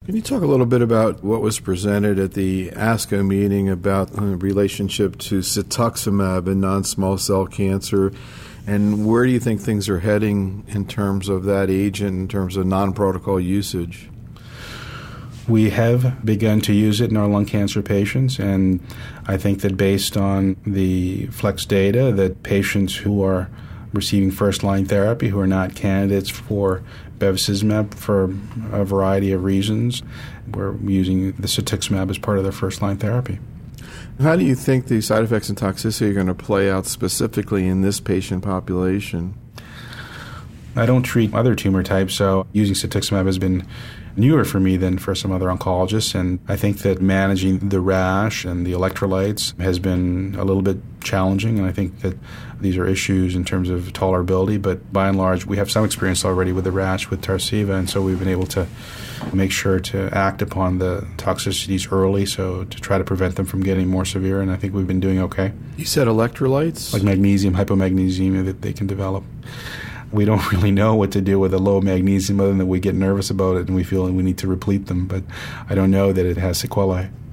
Can you talk a little bit about what was presented at the ASCO meeting about the relationship to cetuximab in non-small cell cancer, and where do you think things are heading in terms of that agent, in terms of non-protocol usage? We have begun to use it in our lung cancer patients, and I think that based on the FLEX data, that patients who are receiving first-line therapy who are not candidates for bevacizumab for a variety of reasons, we're using the cetuximab as part of their first-line therapy. How do you think the side effects and toxicity are going to play out specifically in this patient population? I don't treat other tumor types, so using cetuximab has been newer for me than for some other oncologists, and I think that managing the rash and the electrolytes has been a little bit challenging, and I think that these are issues in terms of tolerability, but by and large we have some experience already with the rash with Tarceva, and so we've been able to make sure to act upon the toxicities early, so to try to prevent them from getting more severe, and I think we've been doing okay. You said electrolytes? Like magnesium, hypomagnesemia that they can develop. We don't really know what to do with a low magnesium other than that we get nervous about it and we feel we need to replete them, but I don't know that it has sequelae.